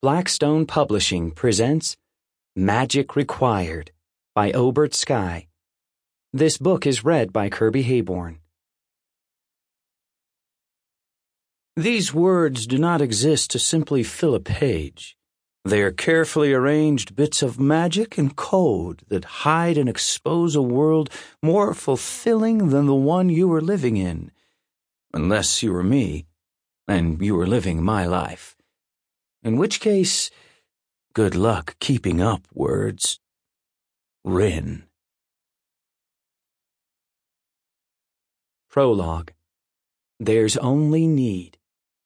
Blackstone Publishing presents Magic Required by Obert Sky. This book is read by Kirby Hayborn. These words do not exist to simply fill a page. They are carefully arranged bits of magic and code that hide and expose a world more fulfilling than the one you are living in. Unless you were me, and you were living my life. In which case, good luck keeping up, words. Rin. Prologue. There's only need.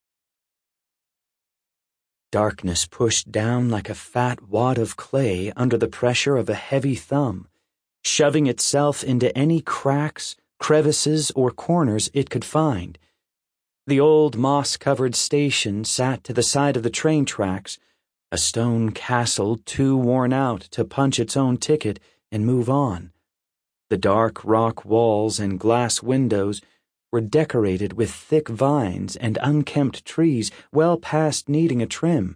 Darkness pushed down like a fat wad of clay under the pressure of a heavy thumb, shoving itself into any cracks, crevices, or corners it could find. The old moss-covered station sat to the side of the train tracks, a stone castle too worn out to punch its own ticket and move on. The dark rock walls and glass windows were decorated with thick vines and unkempt trees well past needing a trim.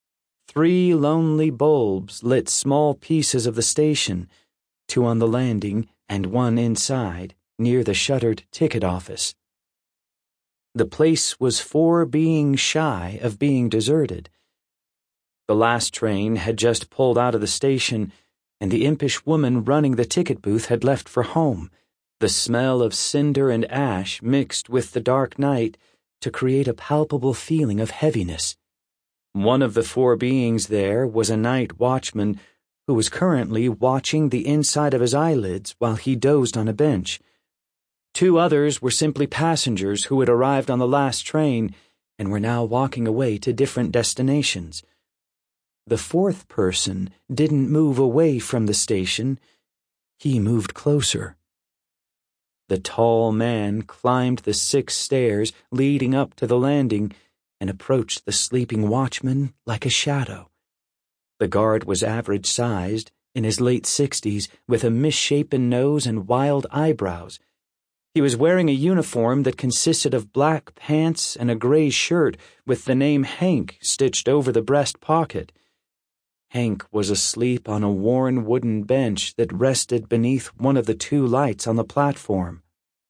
3 lonely bulbs lit small pieces of the station, 2 on the landing and 1 inside, near the shuttered ticket office. The place was for being shy of being deserted. The last train had just pulled out of the station, and the impish woman running the ticket booth had left for home, the smell of cinder and ash mixed with the dark night to create a palpable feeling of heaviness. One of the 4 beings there was a night watchman who was currently watching the inside of his eyelids while he dozed on a bench. 2 others were simply passengers who had arrived on the last train and were now walking away to different destinations. The 4th person didn't move away from the station. He moved closer. The tall man climbed the 6 stairs leading up to the landing and approached the sleeping watchman like a shadow. The guard was average-sized, in his late 60s, with a misshapen nose and wild eyebrows. He was wearing a uniform that consisted of black pants and a gray shirt with the name Hank stitched over the breast pocket. Hank was asleep on a worn wooden bench that rested beneath one of the 2 lights on the platform.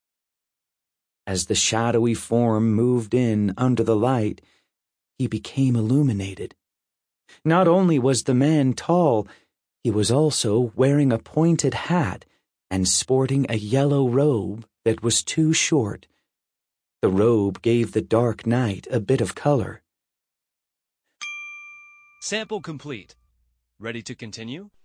As the shadowy form moved in under the light, he became illuminated. Not only was the man tall, he was also wearing a pointed hat and sporting a yellow robe that was too short. The robe gave the dark night a bit of color. Sample complete. Ready to continue?